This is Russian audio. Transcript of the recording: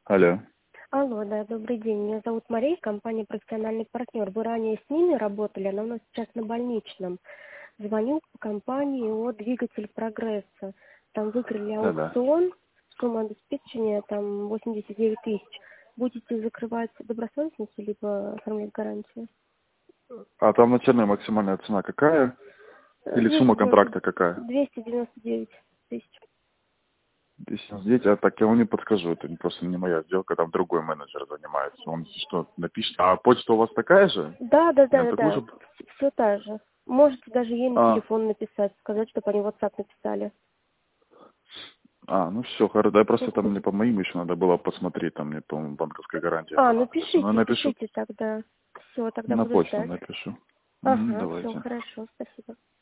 Алло. Алло, да, добрый день. Меня зовут Мария, компания «Профессиональный партнер». Вы ранее с ними работали, она у нас сейчас на больничном. Звоню по компании о «Двигатель прогресса». Там выиграли Да-да. аукцион, сумма обеспечения там 89 тысяч. Будете закрывать добросовестность, либо оформлять гарантию? А там начальная максимальная цена какая? Или сумма 290 контракта какая? 299 тысяч. 209, а так я вам не подскажу, это просто не моя сделка, там другой менеджер занимается. Он если что напишет. А почта у вас такая же? Да, да, Я да, да, такую да. же... Все та же. Можете даже ей на А, телефон написать, сказать, чтобы они в WhatsApp написали. ну все, хорошо. Да, просто там мне по моим еще надо было посмотреть, там мне, по-моему, банковская гарантия А, была ну написана. Ну, пишите, напишу, пишите тогда. Все, тогда на буду почту ждать. напишу. Ага, все, Давайте. хорошо, спасибо.